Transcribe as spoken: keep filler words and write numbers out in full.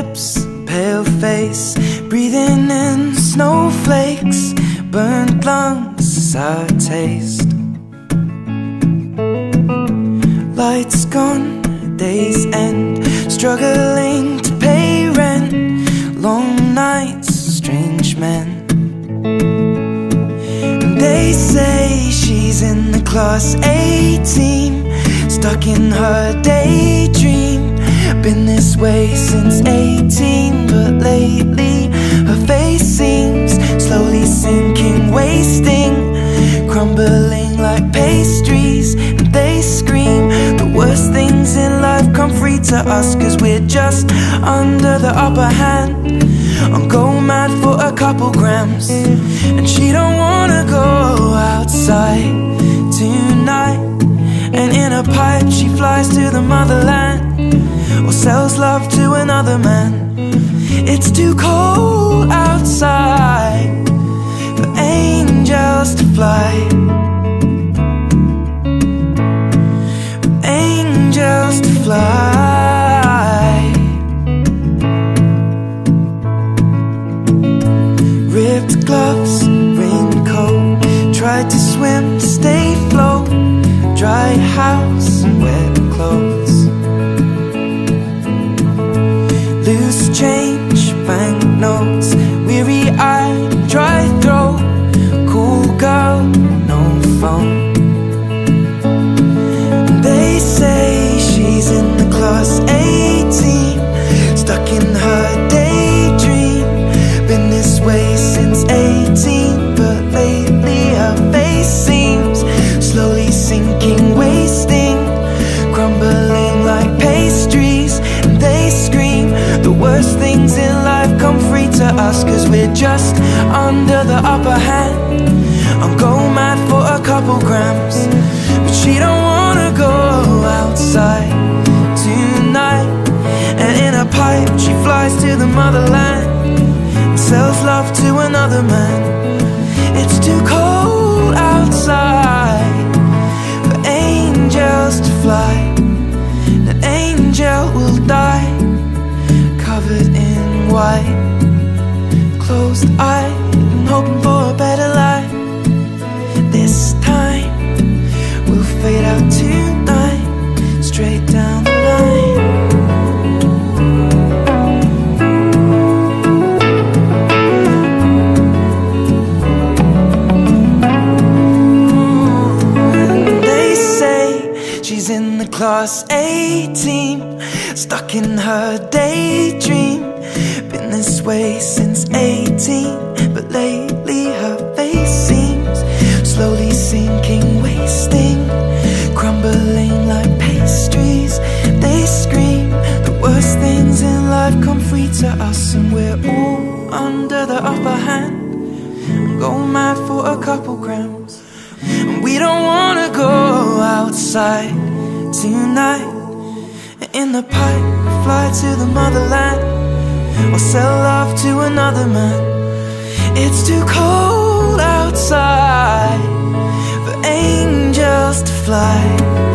lips, pale face, breathing in snowflakes, burnt lungs, sour taste. Lights gone, day's end, struggling to pay rent, long nights, strange men. And they say she's in the class A team, stuck in her daydream. Been this way since eighteen, but lately her face seems slowly sinking, wasting, crumbling like pastries. And they scream the worst things in life come free to us, cause we're just under the upper hand. I'm going mad for a couple grams, and she don't wanna go outside tonight. And in a pipe she flies to the motherland, or sells love to another man. It's too cold outside for angels to fly, for angels to fly. Ripped gloves, raincoat, tried to swim to stay afloat, dry house and wet clothes. Loose change, banknotes, weary-eyed, dry throat, cool girl, no phone. They say she's in the class A team, stuck in her daydream. Been this way since eighteen, but lately her face seems slowly sinking, wasting, crumbling like pastries. And they scream the worst things in life come free to us, cause we're just under the upper hand. I'm going mad for a couple grams, but she don't wanna go outside tonight. And in a pipe she flies to the motherland, and sells love to another man. It's too cold outside for angels to fly. An angel will die, covered in white, closed eyed and hoping for a better life. This time we'll fade out tonight, straight down the line. And they say she's in the class A team, stuck in her daydream. Been this way since eighteen, but lately her face seems slowly sinking, wasting, crumbling like pastries. They scream the worst things in life come free to us, and we're all under the upper hand. I'm going mad for a couple grams, and we don't wanna go outside tonight. In the pipe we fly to the motherland, or sell love to another man. It's too cold outside for angels to fly.